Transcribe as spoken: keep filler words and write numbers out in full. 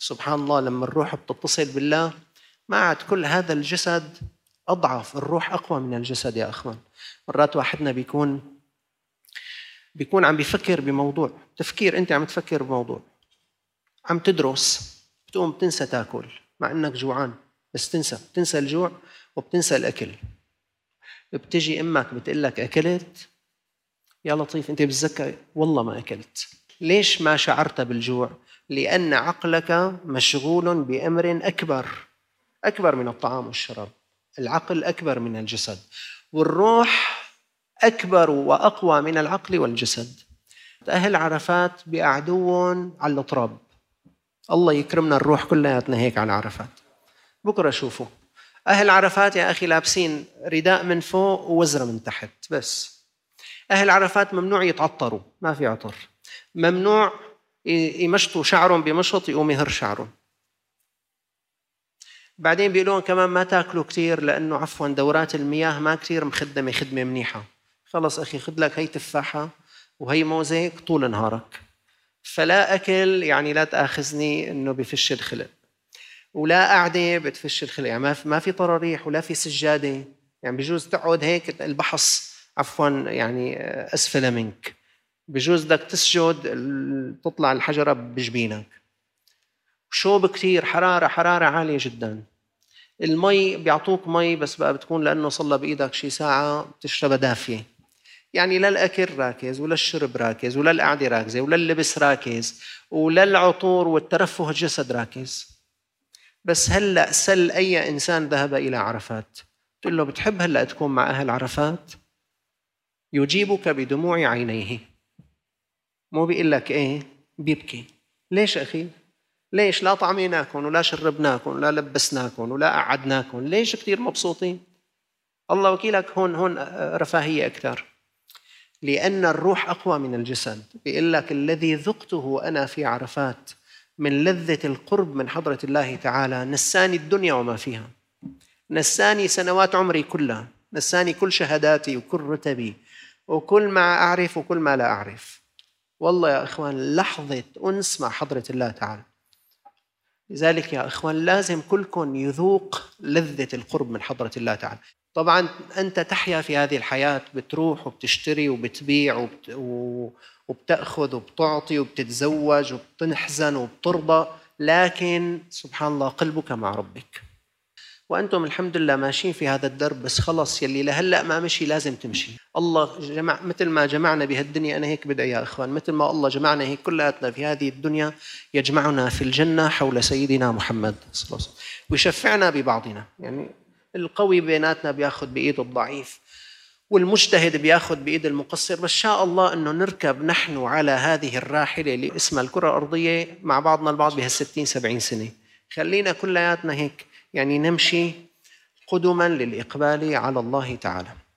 سبحان الله لما الروح بتتصل بالله ما عاد كل هذا الجسد أضعف، الروح أقوى من الجسد يا أخوان. مرات واحدنا بيكون بيكون عم بيفكر بموضوع تفكير، أنت عم تفكر بموضوع، عم تدرس، بتقوم بتنسى تاكل مع أنك جوعان، بس تنسى بتنسى الجوع وبتنسى الأكل. بتجي أمك بتقلك أكلت؟ يا لطيف أنت بتذكر والله ما أكلت. ليش ما شعرت بالجوع؟ لأن عقلك مشغول بأمر أكبر أكبر من الطعام والشراب. العقل أكبر من الجسد، والروح أكبر وأقوى من العقل والجسد. أهل عرفات بيقعدون على التراب، الله يكرمنا الروح كلياتنا هيك على عرفات. بكرة شوفوا أهل عرفات يا أخي لابسين رداء من فوق ووزرة من تحت بس. أهل عرفات ممنوع يتعطروا، ما في عطر، ممنوع يمشطوا شعرهم بمشط يقوم يهر شعرهم. بعدين بيقولون كمان ما تاكلوا كتير لأنه عفوا دورات المياه ما كتير مخدمة خدمة منيحة. خلص أخي خد لك هي تفاحة وهي موزيك طول نهارك، فلا أكل يعني لا تأخذني إنه بفش الخلق، ولا قاعدة بتفش الخلق، يعني ما في طراريح ولا في سجادة، يعني بجوز تقعد هيك البحص عفوا يعني أسفل منك، بجوز بدك تسجد تطلع الحجرة بجبينك. شوب كتير، حرارة حرارة عالية جدا. المي بيعطوك مي بس بقى بتكون لأنه صلى بإيدك شي ساعة بتشربها دافية، يعني لا الأكل راكز ولا الشرب راكز ولا القعدة راكزة ولا اللبس راكز ولا العطور والترفه الجسد راكز. بس هلأ سل أي إنسان ذهب إلى عرفات تقول له بتحب هلأ تكون مع أهل عرفات؟ يجيبك بدموع عينيه، مو بيقول لك إيه، بيبكي. ليش أخي؟ ليش لا طعميناكم ولا شربناكم ولا لبسناكم ولا قعدناكم؟ ليش كتير مبسوطين؟ الله وكيلك هون هون رفاهية أكثر، لأن الروح أقوى من الجسد. بيقول لك الذي ذقته أنا في عرفات من لذة القرب من حضرة الله تعالى نساني الدنيا وما فيها، نساني سنوات عمري كلها، نساني كل شهاداتي وكل رتبي وكل ما أعرف وكل ما لا أعرف. والله يا إخوان لحظة أنس مع حضرة الله تعالى. لذلك يا إخوان لازم كلكم يذوق لذة القرب من حضرة الله تعالى. طبعا أنت تحيا في هذه الحياة، بتروح وبتشتري وبتبيع وبت... وبتأخذ وبتعطي وبتتزوج وبتنحزن وبترضى، لكن سبحان الله قلبك مع ربك. وأنتم الحمد لله ماشيين في هذا الدرب، بس خلص يلي لهلأ ما مشي لازم تمشي. الله جمع مثل ما جمعنا بهالدنيا، أنا هيك بدعي يا إخوان، مثل ما الله جمعنا هيك كلاتنا في هذه الدنيا يجمعنا في الجنة حول سيدنا محمد صلى الله عليه وسلم ويشفعنا ببعضنا. يعني القوي بيناتنا بياخذ بإيد الضعيف والمجتهد بياخذ بإيد المقصر، بس شاء الله أنه نركب نحن على هذه الراحلة اللي اسمها الكرة الأرضية مع بعضنا البعض بهالستين سبعين سنة. خلينا كلياتنا هيك يعني نمشي قدما للإقبال على الله تعالى.